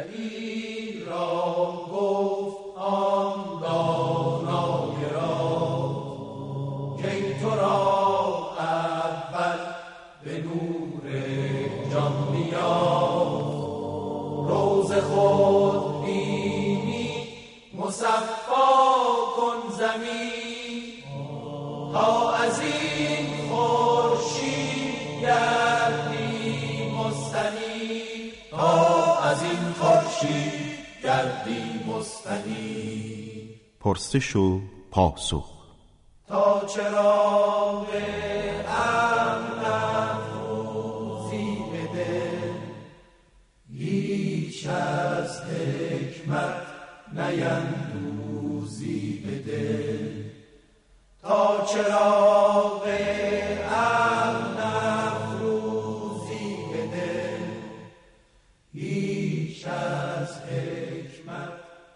دلیل را گفت آن دانای را که تو را اول به نور جان بیاد روز خود بینی مصفا کن زمین تا از این خورشید گردی مستنیر تا از این خورشید گردی مستنیر. پرسش و پاسخ. تا چراغ امن افروزی بده هیچ از حکمت نیندوزی بده تا چراغ امن افروزی بده هیچ از حکمت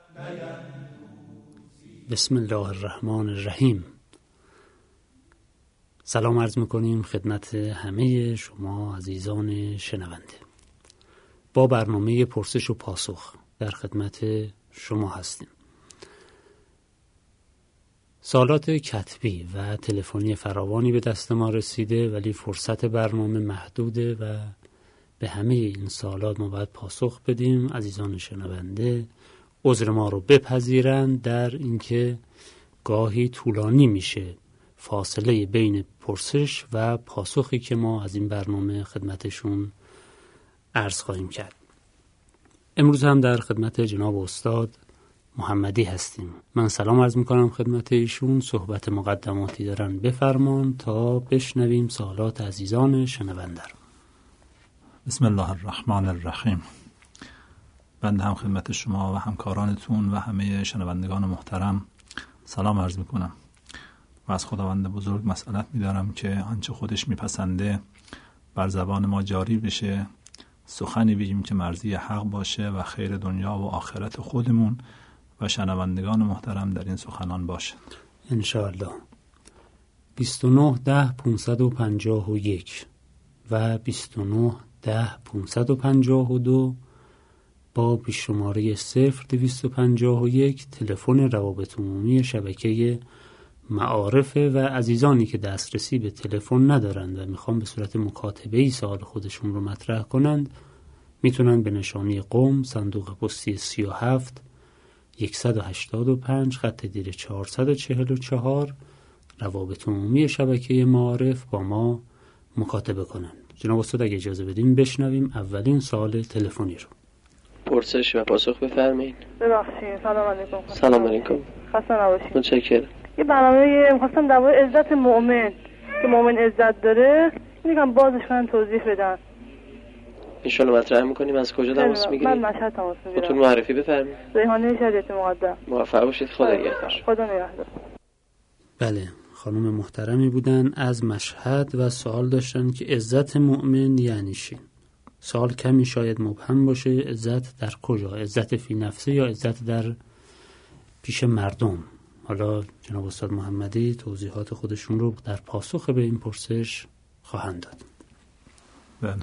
نیندوزی. بسم الله الرحمن الرحیم. سلام عرض میکنیم خدمت همه شما عزیزان شنونده. با برنامه پرسش و پاسخ در خدمت شما هستیم. سوالات کتبی و تلفنی فراوانی به دست ما رسیده، ولی فرصت برنامه محدوده و به همه این سوالات ما باید پاسخ بدیم. عزیزان شنونده عذر ما رو بپذیرند در اینکه گاهی طولانی میشه فاصله بین پرسش و پاسخی که ما از این برنامه خدمتشون عرض خواهیم کرد. امروز هم در خدمت جناب استاد محمدی هستیم. من سلام عرض میکنم خدمت ایشون. صحبت مقدماتی دارن بفرمان تا بشنویم سوالات عزیزان شنونده رو. بسم الله الرحمن الرحیم. بنده هم خدمت شما و همکارانتون و همه شنوندگان محترم سلام عرض میکنم و از خداوند بزرگ مسئلت می‌دارم که آنچه خودش میپسنده بر زبان ما جاری بشه، سخنی بگیم که مرضی حق باشه و خیر دنیا و آخرت خودمون و شنوندگان محترم در این سخنان باشه ان شاء الله. 29 10 551 و 29 10 552 با پیش شماره 0251 تلفن روابط عمومی شبکه معارفه و عزیزانی که دسترسی به تلفن ندارند و میخوان به صورت مکاتبه‌ای سوال خودشون رو مطرح کنند میتونن به نشانی قم صندوق پستی 37 185 خط دیر 444 روابط عمومی شبکه معارف با ما مکاتبه کنند. جناب استاد اگه اجازه بدیم بشنویم اولین سوال تلفنی رو. پرسش و پاسخ بفرمایید. ببخشید. سلام علیکم. سلام علیکم. خسته نباشید. متشکرم. یه برنامه می‌خواستم در مورد عزت مؤمن که مؤمن عزت داره میگم بازش کنم توضیح بدن. ان شاء الله مطرح می‌کنیم. از کجا تماس می‌گیرید؟ من مشهد تماس می‌گیرم. خودتون معرفی بفرمایید. ریحانه شریعت مقدم. موفق باشید. خدا نگهدار. خدا نگهدار. بله، خانم محترمی بودن از مشهد و سوال داشتن که عزت مؤمن یعنی چی؟ سوال کمی شاید مبهم باشه. عزت در کجا؟ عزت فی نفسه یا عزت در پیش مردم؟ حالا جناب استاد محمدی توضیحات خودشون رو در پاسخ به این پرسش خواهند داد. بله.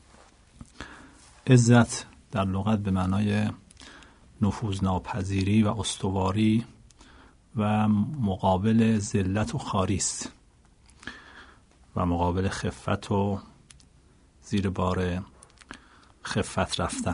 عزت در لغت به معنای نفوذناپذیری و استواری و مقابل ذلت و خواری است و مقابل خفت و زیر بار خفت رفتن.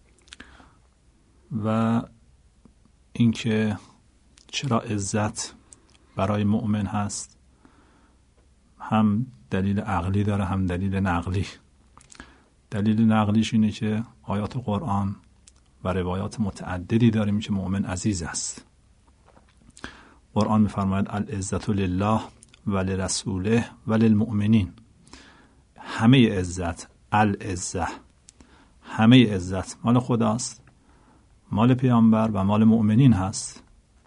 و اینکه چرا عزت برای مؤمن هست هم دلیل عقلی داره هم دلیل نقلی. دلیل نقلیش اینه که آیات قرآن و روایات متعددی داریم که مؤمن عزیز است. قرآن می‌فرماید العزت لله و لرسوله و للمؤمنین. همه عزت، العزه، همه عزت مال خداست، مال پیامبر و مال مؤمنین هست.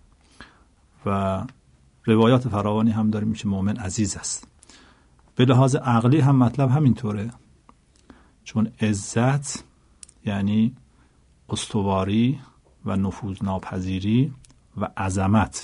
و روایات فراوانی هم داریم که مؤمن عزیز است. به لحاظ عقلی هم مطلب همینطوره، چون عزت یعنی استواری و نفوذناپذیری و عظمت.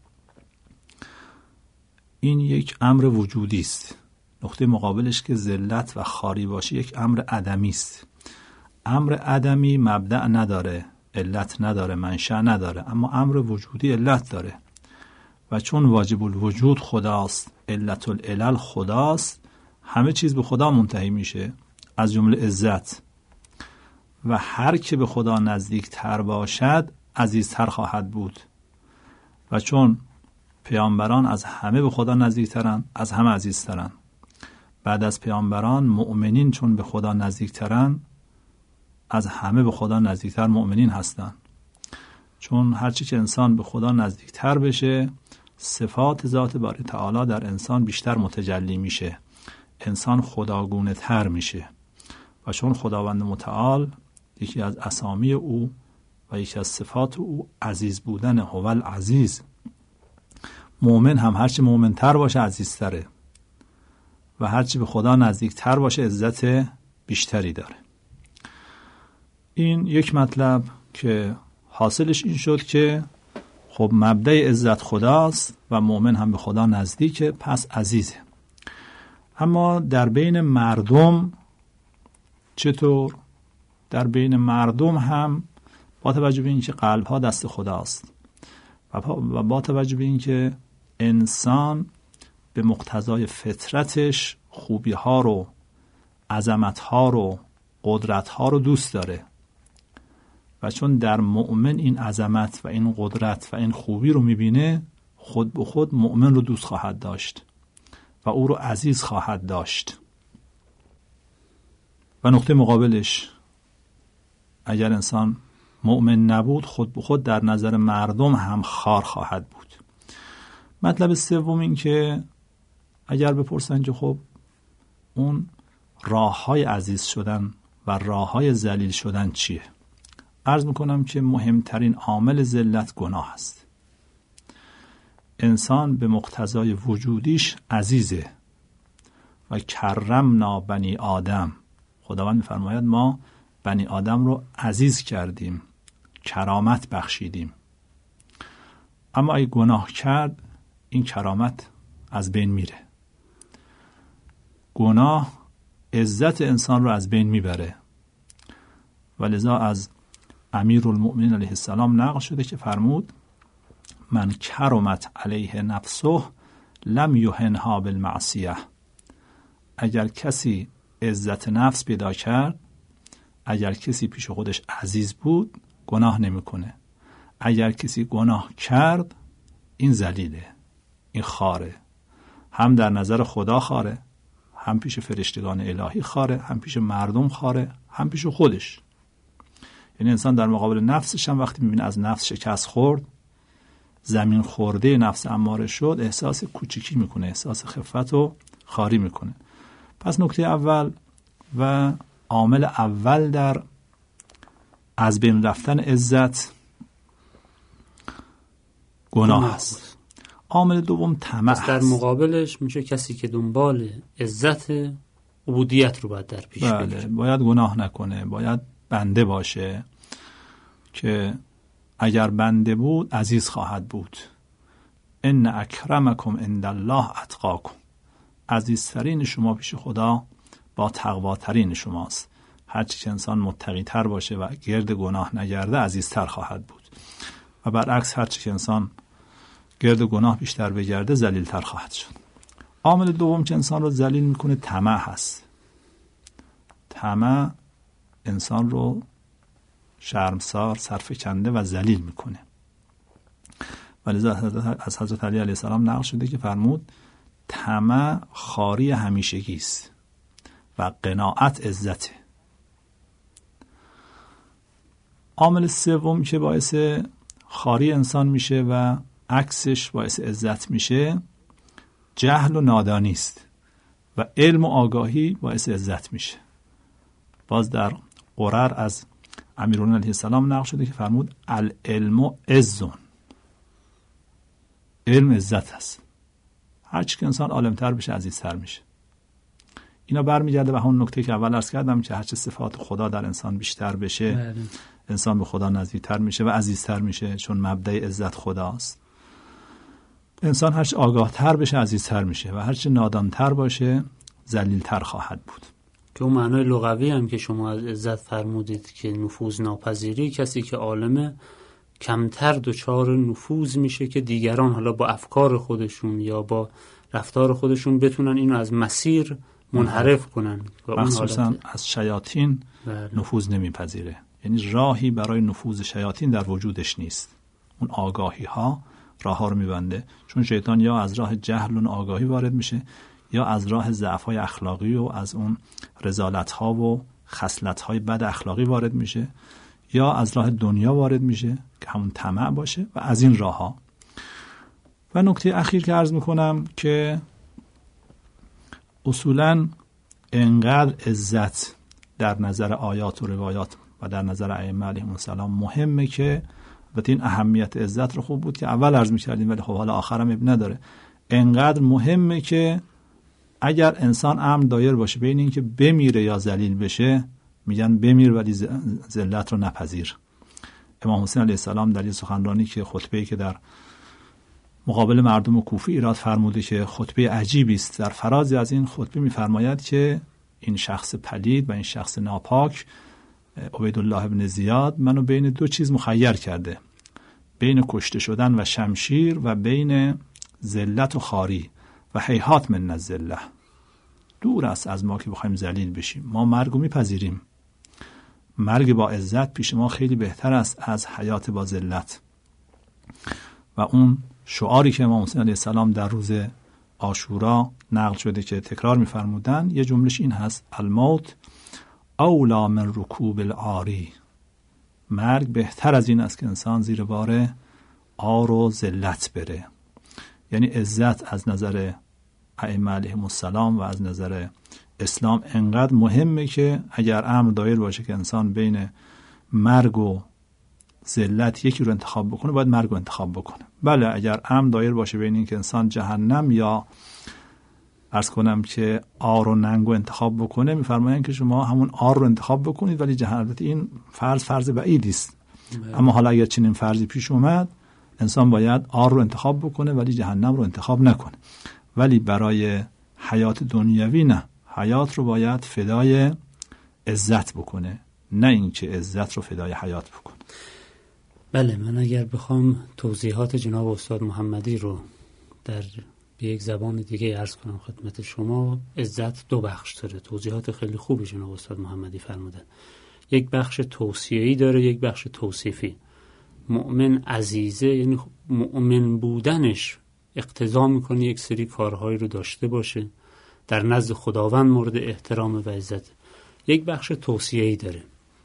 این یک امر وجودی است. نقطه مقابلش که ذلت و خواری باشه یک امر عدمی است. امر عدمی مبدأ نداره، علت نداره، منشأ نداره، اما امر وجودی علت داره و چون واجب الوجود خداست، علت العلل خداست، همه چیز به خدا منتهی میشه از جمله عزت و هر که به خدا نزدیک تر باشد عزیزتر خواهد بود و چون پیامبران از همه به خدا نزدیکترن از همه عزیزترن. بعد از پیامبران مؤمنین چون به خدا نزدیکترن از همه به خدا نزدیکتر مؤمنین هستن، چون هرچی که انسان به خدا نزدیکتر بشه صفات ذات باری تعالی در انسان بیشتر متجلی میشه، انسان خداگونه تر میشه و چون خداوند متعال یکی از اسامی او و یکی از صفات او عزیز بودن، هو العزیز، مؤمن هم هرچی مؤمن تر باشه عزیزتره و هرچی به خدا نزدیک تر باشه عزت بیشتری داره. این یک مطلب که حاصلش این شد که خب مبدأ عزت خداست و مؤمن هم به خدا نزدیکه، پس عزیزه. اما در بین مردم چطور؟ در بین مردم هم با توجه به اینکه قلب‌ها دست خداست و با توجه به اینکه انسان به مقتضای فطرتش خوبی‌ها رو، عظمت‌ها رو، قدرت‌ها رو دوست داره و چون در مؤمن این عظمت و این قدرت و این خوبی رو می‌بینه، خود به خود مؤمن رو دوست خواهد داشت و او رو عزیز خواهد داشت. و نقطه مقابلش اگر انسان مؤمن نبود خود به خود در نظر مردم هم خار خواهد بود. مطلب سوم این که اگر بپرسن که خب اون راه‌های عزیز شدن و راه‌های ذلیل شدن چیه؟ عرض میکنم که مهمترین عامل ذلت گناه است. انسان به مقتضای وجودیش عزیزه و کرمنا بنی آدم، خداوند می‌فرماید ما بنی آدم رو عزیز کردیم، کرامت بخشیدیم. اما اگه گناه کرد این کرامت از بین میره. گناه عزت انسان رو از بین میبره و لذا از امیرالمؤمنین علیه السلام نقل شده که فرمود من کرمت علیه نفسه لم یهنها بالمعصیه. اگر کسی عزت نفس پیدا کرد، اگر کسی پیش خودش عزیز بود گناه نمیکنه. اگر کسی گناه کرد این ذلیله، این خاره، هم در نظر خدا خاره، هم پیش فرشتگان الهی خاره، هم پیش مردم خاره، هم پیش خودش. یعنی انسان در مقابل نفسش هم وقتی میبینه از نفس شکست خورد، زمین خورده نفس اماره شد، احساس کوچیکی میکنه، احساس خفت و خاری میکنه. پس نکته اول و عامل اول در از بین رفتن عزت گناه است. عامل دوم طمع است. در مقابلش میشه کسی که دنبال عزت عبودیت رو باید در پیش بگیره. باید گناه نکنه، باید بنده باشه که اگر بنده بود عزیز خواهد بود. ان اکرمکم عند الله اتقاکم. عزیزترین شما پیش خدا با تقواترین شماست. هرچی که انسان متقی تر باشه و گرد گناه نگرده عزیزتر خواهد بود و برعکس هرچی که انسان گرد گناه بیشتر بگرده ذلیلتر خواهد شد. عامل دوم که انسان رو ذلیل میکنه طمع هست. طمع انسان رو شرمسار، سرفکنده و ذلیل میکنه. ولذا از حضرت علی علیه السلام نقل شده که فرمود طمع خاری همیشگی است و قناعت عزته. عامل سوم که باعث خاری انسان میشه و عکسش باعث عزت میشه جهل و نادانی است و علم و آگاهی باعث عزت میشه. باز در قرر از امیرالمؤمنین علیه السلام نقل شده که فرمود العلم عزٌ. علم عزت هست. هرچی که انسان عالمتر بشه عزیزتر میشه. اینا برمیگرده به همون نکته که اول عرض کردم که هرچه صفات خدا در انسان بیشتر بشه انسان به خدا نزدیکتر میشه و عزیزتر میشه، چون مبدأ عزت خداست. انسان هرچه آگاه تر بشه عزیزتر میشه و هرچه نادانتر باشه ذلیلتر خواهد بود. که اون معنای لغوی هم که شما از عزت فرمودید که نفوذ ناپذیری، کسی که عالمه کمتر دچار نفوذ میشه که دیگران حالا با افکار خودشون یا با رفتار خودشون بتونن اینو از مسیر منحرف کنن. مخصوصا از شیاطین نفوذ نمیپذیره، یعنی راهی برای نفوذ شیاطین در وجودش نیست. اون آگاهی ها راه ها رو میبنده، چون شیطان یا از راه جهل و آگاهی وارد میشه یا از راه ضعف های اخلاقی و از اون رذالت ها و خصلت های بد اخلاقی وارد میشه، یا از راه دنیا وارد میشه که همون طمع باشه و از این راه ها. و نکته اخیر که عرض میکنم که اصولاً انقدر عزت در نظر آیات و روایات و در نظر ائمه علیهم السلام مهمه که البته این اهمیت عزت رو خوب بود که اول عرض می‌کردیم، ولی خب حالا آخرم اب نداره. انقدر مهمه که اگر انسان امر دایر باشه بین این که بمیره یا ذلیل بشه، میگن بمیر ولی ذلت رو نپذیر. امام حسین علیه السلام در یه سخنرانی که خطبه‌ای که در مقابل مردم کوفه ایراد فرموده که خطبه عجیبی است، در فرازی از این خطبه می‌فرماید که این شخص پلید و این شخص ناپاک عبیدالله ابن زیاد منو بین دو چیز مخیر کرده، بین کشته شدن و شمشیر و بین ذلت و خواری و هیهات من الذله. دور است از ما که بخوایم ذلیل بشیم. ما مرگو میپذیریم، مرگ با عزت پیش ما خیلی بهتر است از حیات با ذلت. و اون شعاری که امام حسین علیه السلام در روز عاشورا نقل شده که تکرار می‌فرمودن، یه جملهش این هست: الموت اولا من رکوب العاری. مرگ بهتر از این است که انسان زیر بار عار و ذلت بره. یعنی عزت از نظر ائمه علیهم السلام و از نظر اسلام انقدر مهمه که اگر امر دایر باشه که انسان بین مرگ و ذلت یکی رو انتخاب بکنه، باید مرگ رو انتخاب بکنه. بله اگر امر دایر باشه بین این که انسان جهنم یا عرض کنم که عار و ننگ رو انتخاب بکنه، میفرمایند که شما همون عار رو انتخاب بکنید، ولی جهنم این فرض بعیدی است. اما حالا اگر چنین فرضی پیش اومد، انسان باید عار رو انتخاب بکنه ولی جهنم رو انتخاب نکنه. ولی برای حیات دنیوی نه، حیات رو باید فدای عزت بکنه، نه اینکه عزت رو فدای حیات بکنه. بله، من اگر بخوام توضیحات جناب استاد محمدی رو در به یک زبان دیگه عرض کنم خدمت شما، عزت دو بخش داره. توضیحات خیلی خوبی جناب استاد محمدی فرمودن. یک بخش توصیه‌ای داره، یک بخش توصیفی. مؤمن عزیزه یعنی مؤمن بودنش اقتضا میکنه یک سری کارهایی رو داشته باشه، در نزد خداوند مورد احترام و عزت. یک بخش توصیه‌ای داره،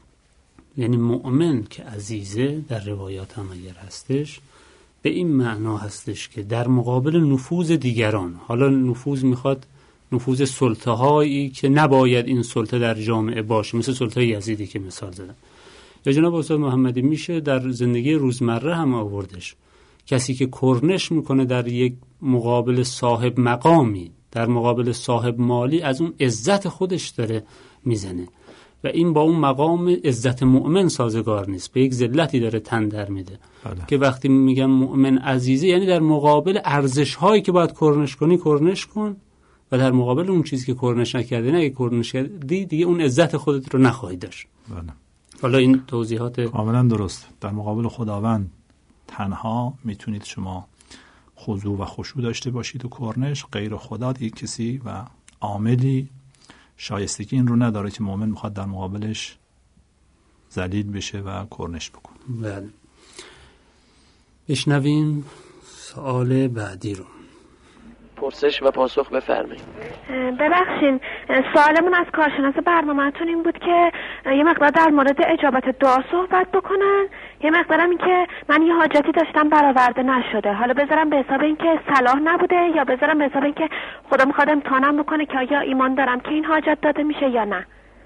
یعنی مؤمن که عزیزه در روایات هم اگر هستش به این معنا هستش که در مقابل نفوذ دیگران، حالا نفوذ میخواد نفوذ سلطه هایی که نباید این سلطه در جامعه باشه، مثل سلطه یزیدی که مثال زدم، یا جناب استاد محمدی میشه در زندگی روزمره هم آوردش. کسی که کرنش میکنه در یک مقابل صاحب مقامی، در مقابل صاحب مالی، از اون عزت خودش داره میزنه و این با اون مقام عزت مؤمن سازگار نیست، به یک ذلتی داره تن در میده. که وقتی میگم مؤمن عزیزه یعنی در مقابل ارزش هایی که باید کرنش کنی کرنش کن و در مقابل اون چیزی که کرنش نکردی نه، اگه کرنش کردی دیگه اون عزت خودت رو نخواهی داشت. بله. حالا این توضیحات کاملا درست. در مقابل خداوند تنها میتونید شما خضوع و خشوع داشته باشید و کرنش، غیر خدا دیگه کسی و عاملی شایستگی این رو نداره که مؤمن میخواد در مقابلش ذلیل بشه و کرنش بکنه. بله. بشنویم سوال بعدی رو. پرسش و پاسخ بفرمایید. ببخشید سوالمون از کارشناس برنامه‌تون این بود که یه مقدار در مورد اجابت دعا صحبت بکنن، یه مقدارم این که من یه حاجتی داشتم برآورده نشده، حالا بذارم به حساب این که صلاح نبوده یا بذارم به حساب این که خدا میخواد امتحانم بکنه که آیا ایمان دارم که این حاجت داده میشه یا نه.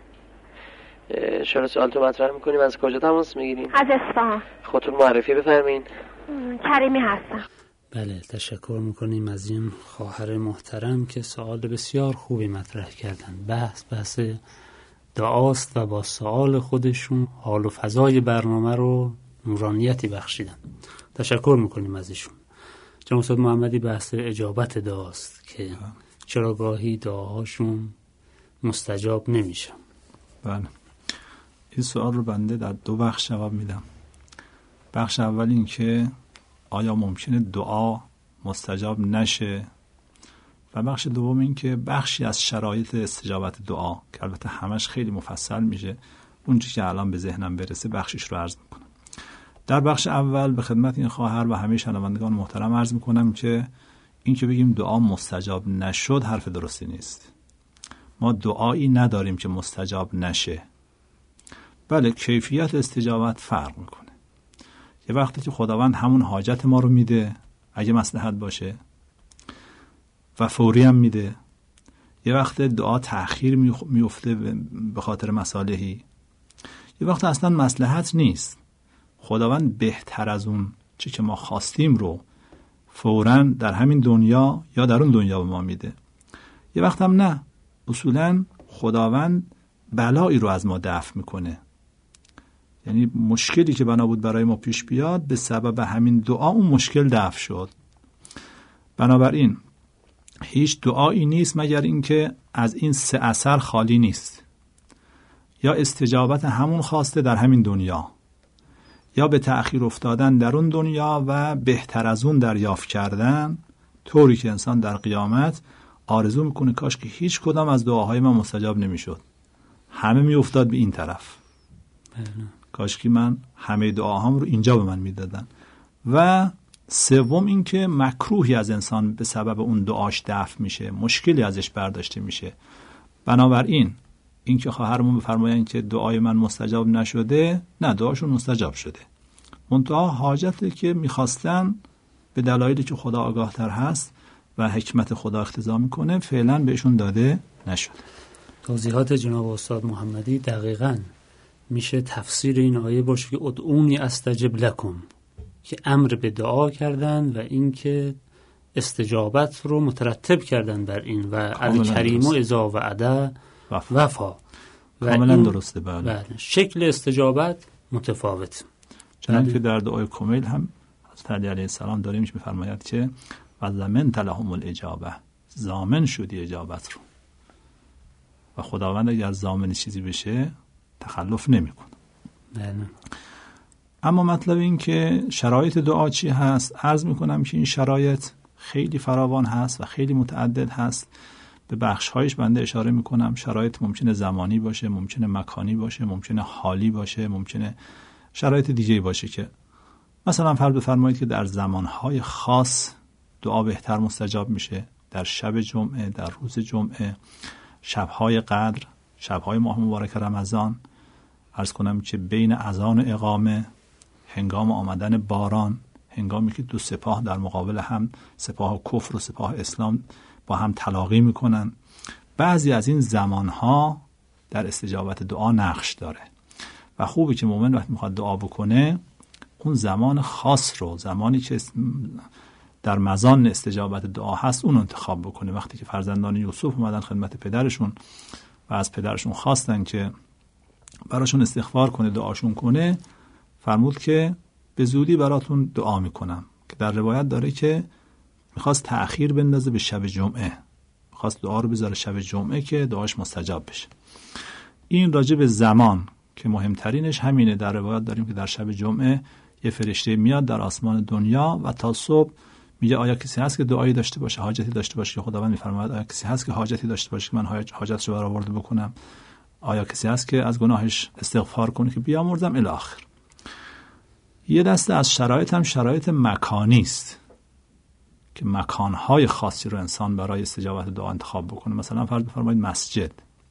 شما سوال تو مطرح میکنیم. از کجا تماس میگیریم؟ از اصفهان. خودتون معرفی بفرمایید. کریمی هستم. بله، تشکر میکنیم از این خواهر محترم که سوال بسیار خوبی مطرح کردن. بحث دعاست و با سوال خودشون حال و فضای برنامه رو نورانیتی بخشیدن. تشکر میکنیم از ایشون. جناب استاد محمدی بحث اجابت دعاست که چرا گاهی دعاهاشون مستجاب نمیشه؟ بله، این سوال رو بنده در 2 بخش جواب میدم. بخش اول این که آیا ممکنه دعا مستجاب نشه، و بخش دوم این که بخشی از شرایط استجابت دعا که البته همش خیلی مفصل میشه، اون چیزی که الان به ذهنم برسه بخشش رو عرض میکنم. در بخش اول به خدمت این خواهر و همه شنوندگان محترم عرض میکنم که این که بگیم دعا مستجاب نشد حرف درستی نیست. ما دعایی نداریم که مستجاب نشه. بله، کیفیت استجابت فرق میکنه. یه وقتی که خداوند همون حاجت ما رو میده اگه مصلحت باشه و فوری هم میده، یه وقت دعا تأخیر میفته به خاطر مصالحی، یه وقت اصلا مصلحت نیست، خداوند بهتر از اون چی که ما خواستیم رو فوراً در همین دنیا یا در اون دنیا به ما میده. یه وقت هم نه، اصولاً خداوند بلایی رو از ما دفع میکنه. یعنی مشکلی که بنا بود برای ما پیش بیاد به سبب همین دعا اون مشکل دفع شد. بنابراین هیچ دعایی نیست مگر اینکه از این 3 اثر خالی نیست: یا استجابت همون خواسته در همین دنیا، یا به تأخیر افتادن در اون دنیا و بهتر از اون دریافت کردن، طوری که انسان در قیامت آرزو میکنه کاش که هیچ کدام از دعاهای من مستجاب نمیشد، همه میافتاد به این طرف، کاش که من همه دعاهام رو اینجا به من میدادن. و سوم این که مکروهی از انسان به سبب اون دعاش دفع میشه، مشکلی ازش برداشته میشه. بنابراین این که خواهرمون بفرماین که دعای من مستجاب نشده، نه، دعاشون مستجاب شده، منتها حاجتی که میخواستن به دلایلی که خدا آگاه تر هست و حکمت خدا اقتضا میکنه فعلا بهشون داده نشده. توضیحات جناب استاد محمدی دقیقاً میشه تفسیر این آیه باشه که ادعونی استجب لکم، که امر به دعا کردن و اینکه استجابت رو مترتب کردن بر این و الکریم اذا وعده وفا. کاملا درسته. بله. شکل استجابت متفاوت، چنانکه که در دعای کمیل هم حضرت علی علیه السلام داریم میفرماید که و ضمنت لهم الاجابه، ضامن شدی اجابت رو، و خداوند اگر ضامن چیزی بشه تخلف نمیکنه. اما مطلب این که شرایط دعا چی هست، عرض میکنم که این شرایط خیلی فراوان هست و خیلی متعدد هست. به بخش‌هایش بنده اشاره میکنم. شرایط ممکنه زمانی باشه، ممکنه مکانی باشه، ممکنه حالی باشه، ممکنه شرایط دیگه‌ای باشه که مثلا فرض بفرمایید که در زمانهای خاص دعا بهتر مستجاب میشه، در شب جمعه، در روز جمعه، شب‌های قدر، شب‌های ماه مبارک رمضان، عرض کنم که بین اذان و اقامه، هنگام آمدن باران، هنگامی که 2 سپاه در مقابل هم، سپاه کفر و سپاه اسلام، با هم تلاقی میکنن، بعضی از این زمانها در استجابت دعا نقش داره و خوبه که مومن وقتی میخواد دعا بکنه اون زمان خاص رو، زمانی که در مزان استجابت دعا هست، اون انتخاب بکنه. وقتی که فرزندان یوسف اومدن خدمت پدرشون و از پدرشون خواستن که براشون استغفار کنه، دعاشون کنه، فرمود که به زودی براتون دعا میکنم، که در روایت داره که میخواست تأخیر بندازه به شب جمعه، میخواست دعا رو بذاره شب جمعه که دعاش مستجاب بشه. این راجع به زمان که مهمترینش همینه. در روایت داریم که در شب جمعه یه فرشته میاد در آسمان دنیا و تا صبح میگه آیا کسی هست که دعایی داشته باشه، حاجتی داشته باشه، که خداوند میفرماید آیا کسی هست که حاجتی داشته باشه که من حاجتشو برآورده بکنم، آیا کسی هست که از گناهش استغفار کنه که بیامرزم الی آخر. یه دسته از شرایط هم شرایط مکانی است که مکانهای خاصی رو انسان برای استجابت دعا انتخاب بکنه. مثلا فرض بفرمایید مسجد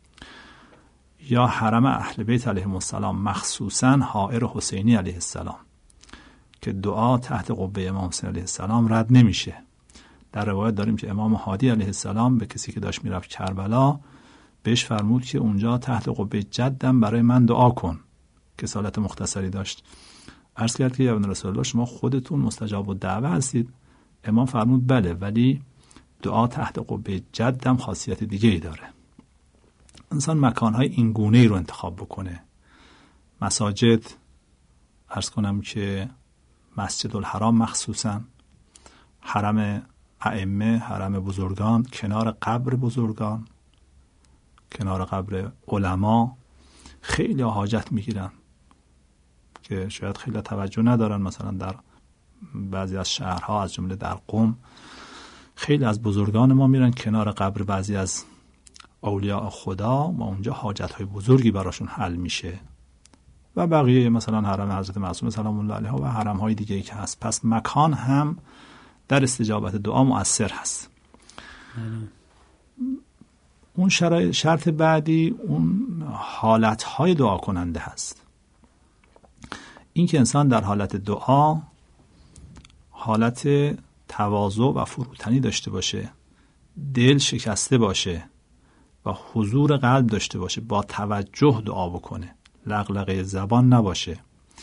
یا حرم اهل بیت علیهم السلام، مخصوصا حائر حسینی علیه السلام، که دعا تحت قبه امام حسین علیه السلام رد نمیشه. در روایت داریم که امام هادی علیه السلام به کسی که داشت میرفت کربلا بهش فرمود که اونجا تحت قبه جدم برای من دعا کن، که سالت مختصری داشت. عرض کرد که یا ابن رسول الله شما خودتون مستجاب الدعوه هستید؟ امام فرمود بله، ولی دعا تحت قبه جدم خاصیت دیگه ای داره. انسان مکانهای این گونه ای رو انتخاب بکنه. مساجد، عرض کنم که مسجد الحرام مخصوصا، حرم ائمه، حرم بزرگان، کنار قبر بزرگان، کنار قبر علما خیلی حاجت میگیرن که شاید خیلی توجه ندارن. مثلا در بعضی از شهرها از جمله در قم خیلی از بزرگان ما میرن کنار قبر بعضی از اولیاء خدا و اونجا حاجت‌های بزرگی براشون حل میشه و بقیه مثلا حرم حضرت معصوم سلام الله علیها و حرم‌های دیگه‌ای که هست. پس مکان هم در استجابت دعا مؤثر هست. اون شرط بعدی اون حالت‌های دعا کننده هست. این که انسان در حالت دعا حالت تواضع و فروتنی داشته باشه، دل شکسته باشه و حضور قلب داشته باشه، با توجه دعا بکنه، لغلغه زبان نباشه.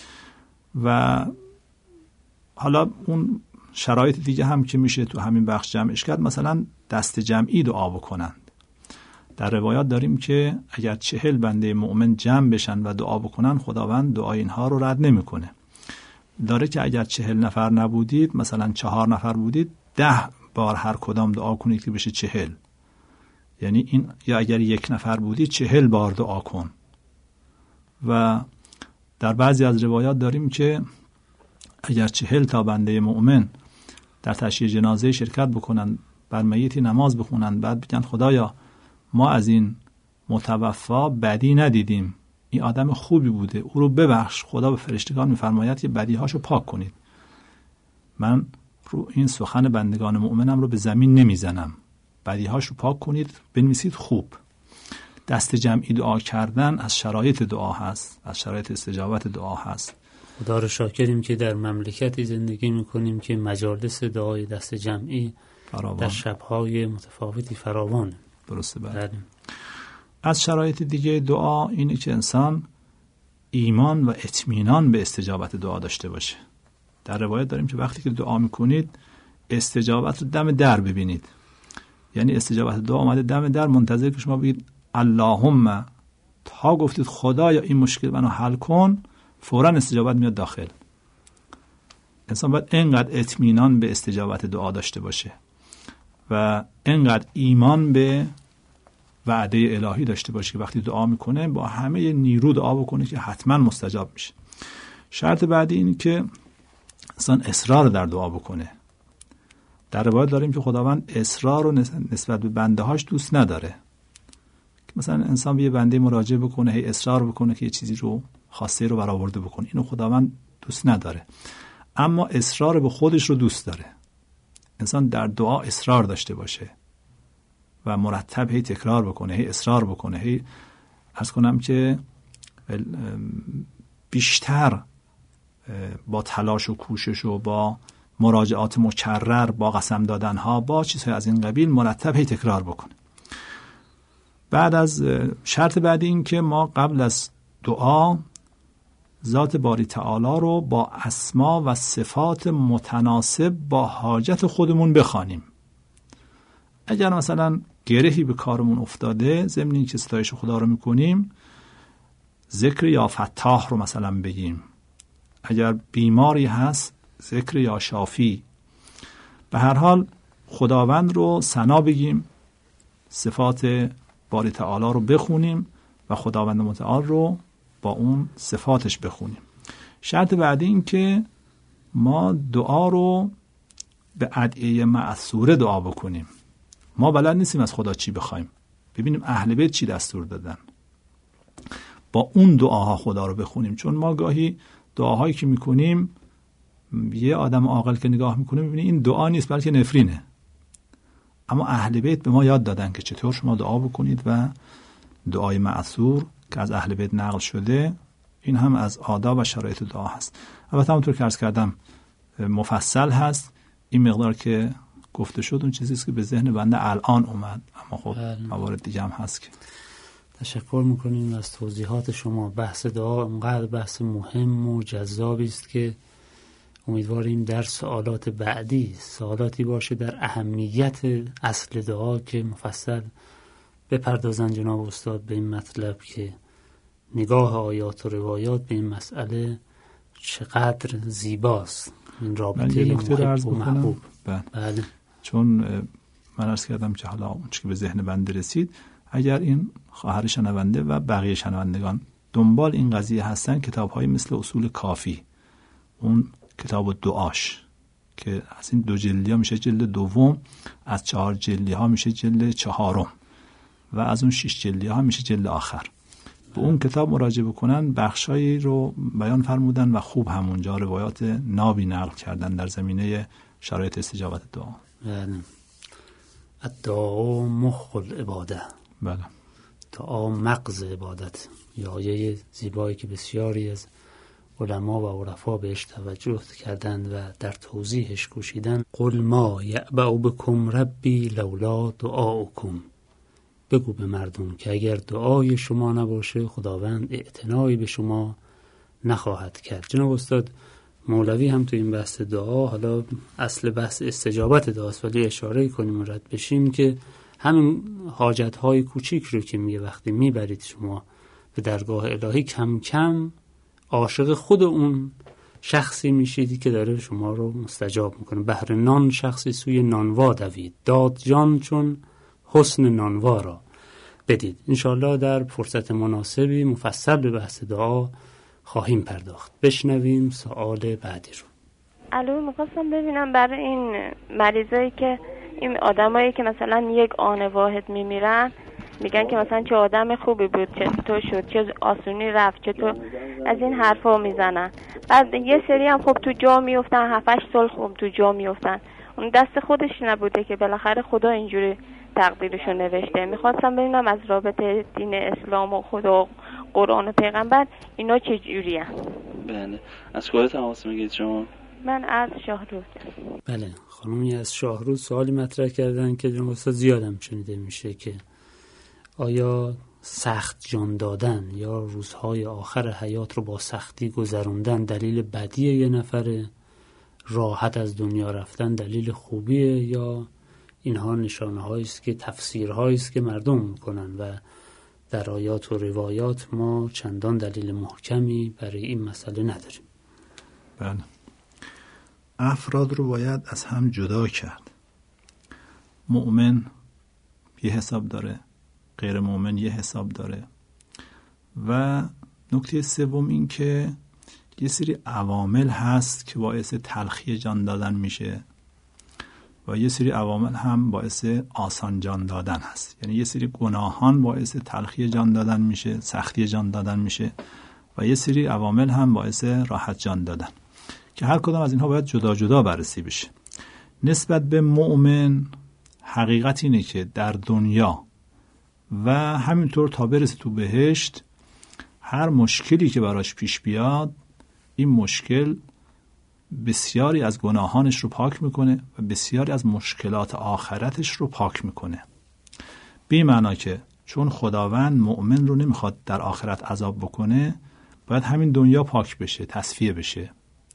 و حالا اون شرایط دیگه هم که میشه تو همین بخش جمعش کرد، مثلا دست جمعی دعا بکنند. در روایات داریم که اگر 40 بنده مؤمن جمع بشن و دعا بکنن، خداوند دعای اینها رو رد نمیکنه. داره که اگر 40 نفر نبودید، مثلا 4 نفر بودید، 10 بار هر کدام دعا کنید که بشه 40. یعنی این، یا اگر 1 نفر بودید 40 بار دعا کن. و در بعضی از روایات داریم که اگر 40 تا بنده مؤمن در تشییع جنازه شرکت بکنن، بر میتی نماز بخونن، بعد بگن خدایا ما از این متوفا بدی ندیدیم، این آدم خوبی بوده، او رو ببخش. خدا به فرشتگان میفرماید که بدیهاشو پاک کنید. من رو این سخن بندگان مؤمنم رو به زمین نمیزنم، بدیهاشو پاک کنید، بنویسید خوب. دست جمعی دعا کردن از شرایط دعا هست، از شرایط استجابت دعا هست. خدا رو شاکریم که در مملکتی زندگی میکنیم که مجالس دعای دست جمعی فراوان. در شبهای متفاوتی فراوانه. درسته. بله. از شرایط دیگه دعا اینه که انسان ایمان و اطمینان به استجابت دعا داشته باشه. در روایت داریم که وقتی که دعا میکنید استجابت رو دم در ببینید. یعنی استجابت دعا اومده دم در، منتظر که شما بگید اللهم، تا گفتید خدایا این مشکل منو حل کن، فوراً استجابت میاد داخل. انسان باید اینقدر اطمینان به استجابت دعا داشته باشه و اینقدر ایمان به وعده الهی داشته باشه که وقتی دعا میکنه با همه نیرو دعا بکنه که حتما مستجاب میشه. شرط بعدی این که انسان اصرار در دعا بکنه. در روایت داریم که خداوند اصرار رو نسبت به بنده هاش دوست نداره. مثلا انسان به یه بنده مراجعه بکنه، هی اصرار بکنه که یه چیزی رو خواسته رو برآورده بکنه، اینو خداوند دوست نداره. اما اصرار به خودش رو دوست داره. انسان در دعا اصرار داشته باشه و مرتب هی تکرار بکنه، هی اصرار بکنه، هی عرض کنم که بیشتر با تلاش و کوشش و با مراجعات مکرر، با قسم دادن ها، با چیزهای از این قبیل مرتب هی تکرار بکنه. بعد از شرط بعدی این که ما قبل از دعا ذات باری تعالی رو با اسما و صفات متناسب با حاجت خودمون بخوانیم. اگر مثلا گرهی به کارمون افتاده، ضمن این که ستایش خدا رو میکنیم، ذکر یا فتاح رو مثلا بگیم. اگر بیماری هست، ذکر یا شافی. به هر حال خداوند رو ثنا بگیم، صفات باری تعالی رو بخونیم و خداوند متعال رو با اون صفاتش بخونیم. شرط بعدی این که ما دعا رو به ادعیه مأثوره دعا بکنیم. ما بلد نیستیم از خدا چی بخوایم، ببینیم اهل بیت چی دستور دادن، با اون دعاها خدا رو بخونیم. چون ما گاهی دعاهایی که میکنیم، یه آدم عاقل که نگاه میکنه میبینه این دعا نیست بلکه نفرینه. اما اهل بیت به ما یاد دادن که چطور شما دعا بکنید و دعای مأثور که از اهل بیت نقل شده، این هم از آداب و شرایط دعا هست. البته همونطور که عرض کردم مفصل هست. این مقدار که گفته شد اون چیزی است که به ذهن بنده الان اومد، اما خب موارد دیگه هم هست که. تشکر میکنیم از توضیحات شما. بحث دعا انقدر بحث مهم و جذابی است که امیدواریم در سوالات بعدی سوالاتی باشه در اهمیت اصل دعا که مفصل بپردازن جناب استاد به این مطلب که نگاه آیات و روایات به این مسئله چقدر زیباست، این رابطه محب و محبوب. بله. چون من عرض کردم که حالا اون که به ذهن بنده رسید، اگر این خواهر شنونده و بقیه شنوندگان دنبال این قضیه هستن، کتاب‌هایی مثل اصول کافی، اون کتاب دعاش که از این 2 جلدی ها میشه جلد دوم، از 4 جلدی ها میشه جلد 4 و از اون 6 جلدی ها میشه جلد آخر. به اون کتاب مراجعه بکنن، بخشایی رو بیان فرمودن و خوب همونجا روایات نابی نقل کردن در زمینه شرایط استجابت دعا. بله. الدعا مخ العباده. بله. دعا مغز عبادت. آیه زیبایی که بسیاری از علما و عرفا بهش توجه کردند و در توضیحش کوشیدن. قل ما یعبأ بکم ربی لولا دعاؤکم. بگو به مردم که اگر دعای شما نباشه خداوند اعتنایی به شما نخواهد کرد. جناب استاد مولوی هم تو این بحث دعا، حالا اصل بحث استجابت دعاست ولی اشاره کنیم و رد بشیم که همین حاجت‌های کوچیک رو که میگه وقتی میبرید شما به درگاه الهی، کم کم عاشق خود اون شخصی میشید که داره شما رو مستجاب میکنه. بهر نان شخصی سوی نانوا دوید، داد جان چون حسن نانوا را بدید. انشاءالله در فرصت مناسبی مفصل به بحث دعا خواهیم پرداخت. بشنویم سوال بعدی رو. الو، میخواستم ببینم برای این مریضایی که این آدمایی که مثلا یک آن واحد میمیرن، میگن که مثلا چه آدم خوبی بود، چه تو شد، چه آسونی رفت، چه تو، از این حرفا میزنن. بعد یه سری هم خب تو جا میافتن، 7-8 سال خوب تو جا میافتن. اون دست خودش نبوده که بالاخره خدا اینجوری تقدیرشو نوشته. میخواستم ببینم از رابطه دین اسلام و خدا، قرآن و پیغمبر اینا چه جوریه؟ بله. از کجا تماس میگیرید شما؟ من از شاهرود. بله، خانومی از شاهرود سوالی مطرح کردن که جناب استاد زیادم شنیده میشه که آیا سخت جان دادن یا روزهای آخر حیات رو با سختی گذروندن دلیل بدیه یه نفره، راحت از دنیا رفتن دلیل خوبیه، یا اینها نشانه هایی است که تفسیرهایی است که مردم میکنن و در آیات و روایات ما چندان دلیل محکمی برای این مسئله نداریم. بله. افراد رو باید از هم جدا کرد. مؤمن یه حساب داره، غیر مؤمن یه حساب داره. و نکته سوم این که یه سری عوامل هست که باعث تلخی جان دادن میشه و یه سری عوامل هم باعث آسان جان دادن هست. یعنی یه سری گناهان باعث تلخی جان دادن میشه، سختی جان دادن میشه، و یه سری عوامل هم باعث راحت جان دادن که هر کدام از اینها باید جدا جدا بررسی بشه. نسبت به مؤمن حقیقت اینه که در دنیا و همینطور تا برسه تو بهشت، هر مشکلی که براش پیش بیاد، این مشکل بسیاری از گناهانش رو پاک میکنه و بسیاری از مشکلات آخرتش رو پاک میکنه. بی معنا که چون خداوند مؤمن رو نمیخواد در آخرت عذاب بکنه، باید همین دنیا پاک بشه، تصفیه بشه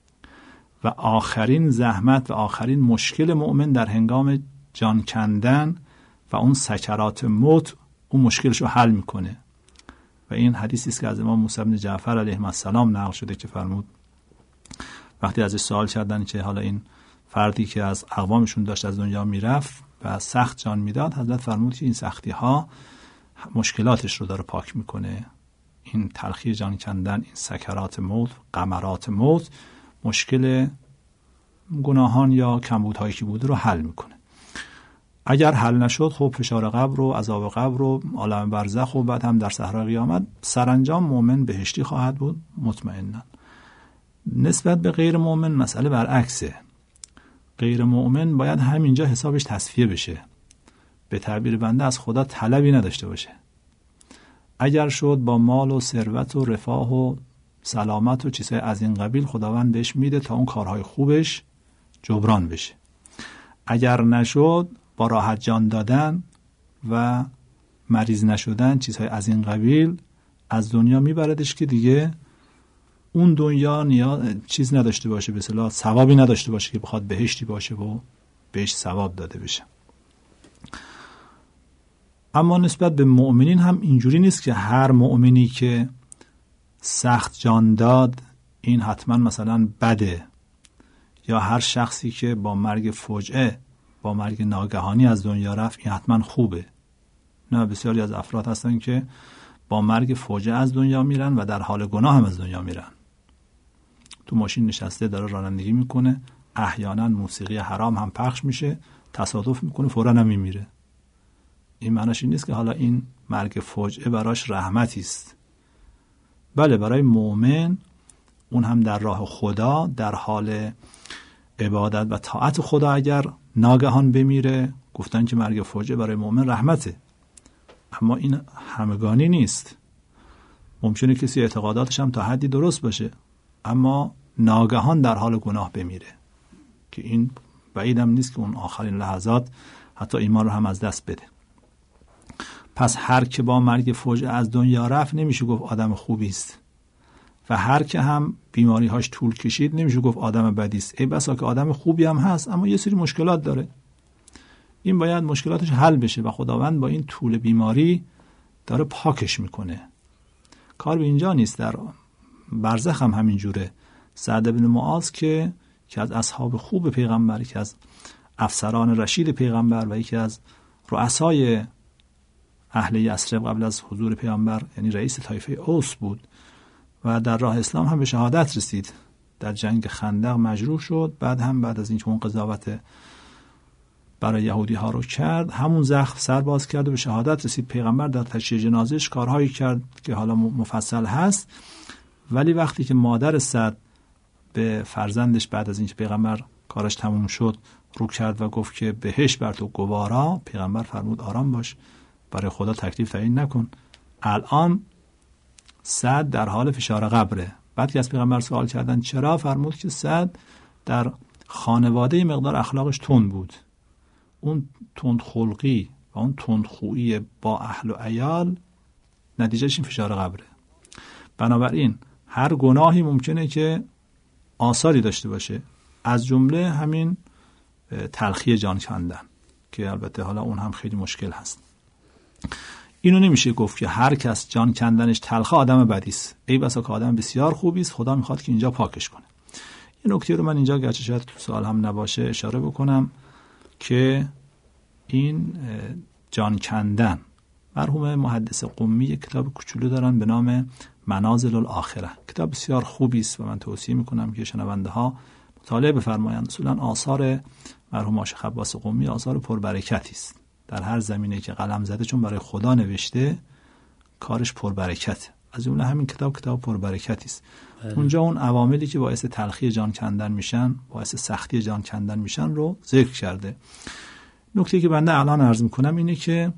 و آخرین زحمت و آخرین مشکل مؤمن در هنگام جان کندن و اون سکرات موت اون مشکلش رو حل میکنه. و این حدیثی است که از امام موسی بن جعفر علیه السلام نقل شده که فرمود وقتی ازش سوال کردن که حالا این فردی که از اقوامشون داشت از دنیا میرفت و سخت جان میداد، حضرت فرمود که این سختی ها مشکلاتش رو داره پاک میکنه. این تلخی جان کندن، این سکرات موت، غمرات موت، مشکل گناهان یا کمبودهایی که بوده رو حل میکنه. اگر حل نشد، خب فشار قبر و عذاب قبر و عالم برزخ و بعد هم در صحرای قیامت، سرانجام مؤمن بهشتی خواهد بود مطمئنا. نسبت به غیر مؤمن مسئله برعکسه. غیر مؤمن باید همینجا حسابش تصفیه بشه، به تعبیر بنده از خدا طلبی نداشته باشه. اگر شد با مال و ثروت و رفاه و سلامت و چیزهای از این قبیل، خداوند بهش میده تا اون کارهای خوبش جبران بشه. اگر نشد، با راحت جان دادن و مریض نشدن، چیزهای از این قبیل، از دنیا میبردش که دیگه اون دنیا چیز نداشته باشه، به اصطلاح ثوابی نداشته باشه که بخواد بهشتی باشه و بهش ثواب داده بشه. اما نسبت به مؤمنین هم اینجوری نیست که هر مؤمنی که سخت جان داد این حتما مثلا بده، یا هر شخصی که با مرگ فجعه، با مرگ ناگهانی از دنیا رفت این حتما خوبه. نه، بسیاری از افراد هستن که با مرگ فوجه از دنیا میرن و در حال گناه هم از دنیا میرن. تو ماشین نشسته داره رانندگی میکنه، احیانا موسیقی حرام هم پخش میشه، تصادف میکنه فوراً هم میمیره. این معنیش این نیست که حالا این مرگ فوجعه براش رحمتی است. بله، برای مؤمن اون هم در راه خدا در حال عبادت و طاعت خدا اگر ناگهان بمیره، گفتن که مرگ فوجعه برای مؤمن رحمته. اما این همگانی نیست. ممکنه کسی اعتقاداتش هم تا حدی درست باشه اما ناگهان در حال گناه بمیره که این بعیدم نیست که اون آخرین لحظات حتی ایمان رو هم از دست بده. پس هر که با مرگ فوجعه از دنیا رفت نمیشه گفت آدم خوبی است و هر که هم بیماری هاش طول کشید نمیشه گفت آدم بدی است. ای بسا که آدم خوبی هم هست اما یه سری مشکلات داره، این باید مشکلاتش حل بشه و خداوند با این طول بیماری داره پاکش میکنه. کار به اینجا نیست. در برزخ هم همین جوره. سعد بن معاذ که از اصحاب خوب پیغمبر، که از افسران رشید پیغمبر و یکی از رؤسای اهل یثرب قبل از حضور پیغمبر، یعنی رئیس طایفه اوس بود و در راه اسلام هم به شهادت رسید. در جنگ خندق مجروح شد، بعد از اینکه اون قضاوت برای یهودی ها رو کرد، همون زخم سر باز کرد و به شهادت رسید. پیغمبر در تشییع جنازه‌اش کارهایی کرد که حالا مفصل هست، ولی وقتی که مادر سعد به فرزندش بعد از اینکه پیغمبر کارش تموم شد رو کرد و گفت که بهش بر تو گوارا، پیغمبر فرمود آرام باش، برای خدا تکلیف تعیین نکن، الان سعد در حال فشار قبره. بعد که از پیغمبر سوال کردن چرا، فرمود که سعد در خانواده مقدار اخلاقش تند بود، اون تند خلقی و اون تند خویی با اهل و عیال نتیجهش این فشار قبره. بنابراین هر گناهی ممکنه که آثاری داشته باشه، از جمله همین تلخی جان کندن که البته حالا اون هم خیلی مشکل هست. اینو نمیشه گفت که هر کس جان کندنش تلخه آدم بدی است. ای بسا که آدم بسیار خوبی است، خدا میخواد که اینجا پاکش کنه. این نکته رو من اینجا گرچه شاید تو سوال هم نباشه اشاره بکنم که این جان کندن، مرحوم محدث قمی یک کتاب کوچولو دارن به نام منازل الاخره، کتاب بسیار خوبی است و من توصیه میکنم که شنونده ها مطالعه بفرمایند. اصولا آثار مرحوم شیخ عباس قمی آثار پربرکتی است. در هر زمینه که قلم زده، چون برای خدا نوشته، کارش پربرکت. از جمله همین کتاب پربرکتی است. اونجا اون عواملی که باعث تلخی جان کندن میشن، باعث سختی جان کندن میشن رو ذکر کرده. نکته که بنده الان عرض میکنم اینه که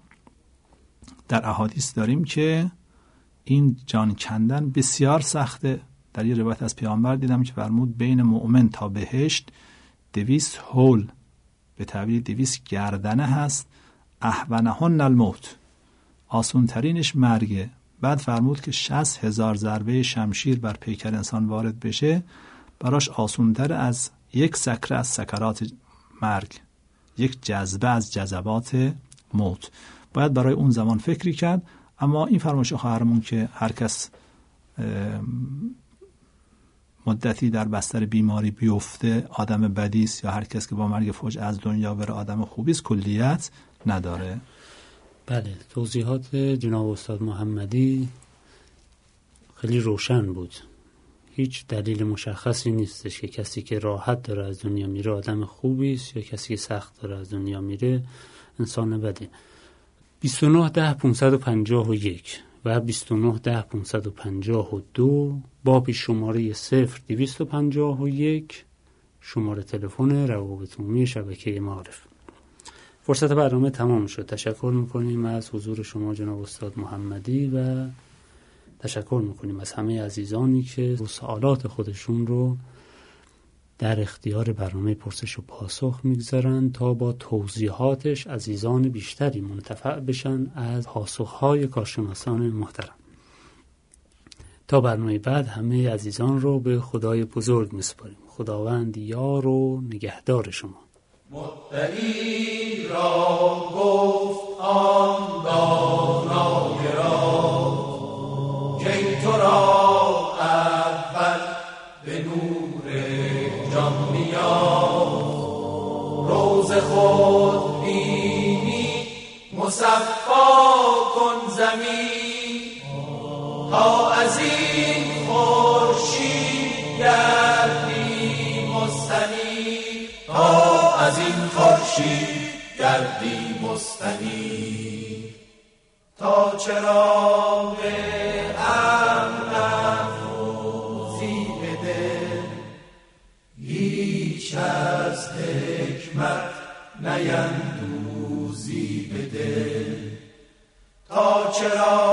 در احادیث داریم که این جان کندن بسیار سخته. در یه روایت از پیامبر دیدم که فرمود بین مؤمن تا بهشت 200 هول، به تعبیر 200 گردنه هست، اهونهن الموت، آسون ترینش مرگه. بعد فرمود که 60,000 ضربه شمشیر بر پیکر انسان وارد بشه براش آسون تر از یک سکره از سکرات مرگ، یک جذبه از جذبات موت. باید برای اون زمان فکری کرد. اما این فرمایش خواهرمون که هر کس مدتی در بستر بیماری بیفته آدم بدی است، یا هر کس که با مرگ فوجعه از دنیا بره آدم خوبی است، کلیت نداره. بله، توضیحات جناب استاد محمدی خیلی روشن بود. هیچ دلیل مشخصی نیستش که کسی که راحت داره از دنیا میره آدم خوبی است یا کسی که سخت داره از دنیا میره انسان بدی. 2910-551 و 2910-552 بابی شماره 0251 شماره تلفن روابط عمومی شبکه معارف. فرصت برنامه تمام شد. تشکر میکنیم از حضور شما جناب استاد محمدی و تشکر میکنیم از همه عزیزانی که سوالات خودشون رو در اختیار برنامه پرسش و پاسخ میگذارن تا با توضیحاتش عزیزان بیشتری منتفع بشن از پاسخهای کارشناسان محترم. تا برنامه بعد همه عزیزان رو به خدای بزرگ میسپاریم. خداوند یار و نگهدار شما. مدعی را گفت آن دانای را که تو را اول به نور جان میاد، روز خود بینی مصفا کن زمین تا از این خورشید گردی مستنیر، تا از این خورشید گردی مستنیر. تا چراغ امن افروزی به دل، هیچ از حکمت نیندوزی به دل. تا چراغ